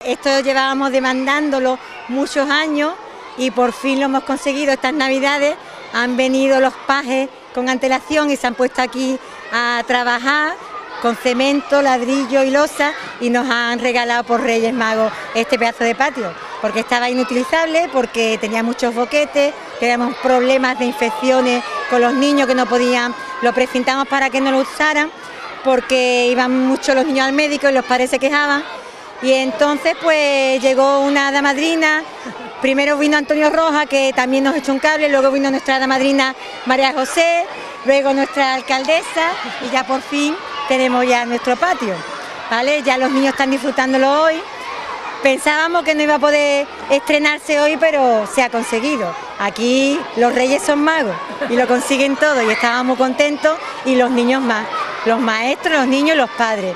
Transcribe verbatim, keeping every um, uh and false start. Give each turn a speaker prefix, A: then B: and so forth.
A: Esto llevábamos demandándolo muchos años y por fin lo hemos conseguido. Estas navidades han venido los pajes con antelación y se han puesto aquí a trabajar con cemento, ladrillo y losa y nos han regalado por Reyes Magos este pedazo de patio, porque estaba inutilizable, porque tenía muchos boquetes, teníamos problemas de infecciones con los niños que no podían, lo precintamos para que no lo usaran, porque iban mucho los niños al médico y los padres se quejaban. Y entonces pues llegó una hada madrina, primero vino Antonio Roja, que también nos echó un cable, luego vino nuestra hada madrina María José, luego nuestra alcaldesa y ya por fin tenemos ya nuestro patio, ¿vale? Ya los niños están disfrutándolo hoy. Pensábamos que no iba a poder estrenarse hoy, pero se ha conseguido. Aquí los reyes son magos y lo consiguen todo y estábamos contentos y los niños más, los maestros, los niños y los padres.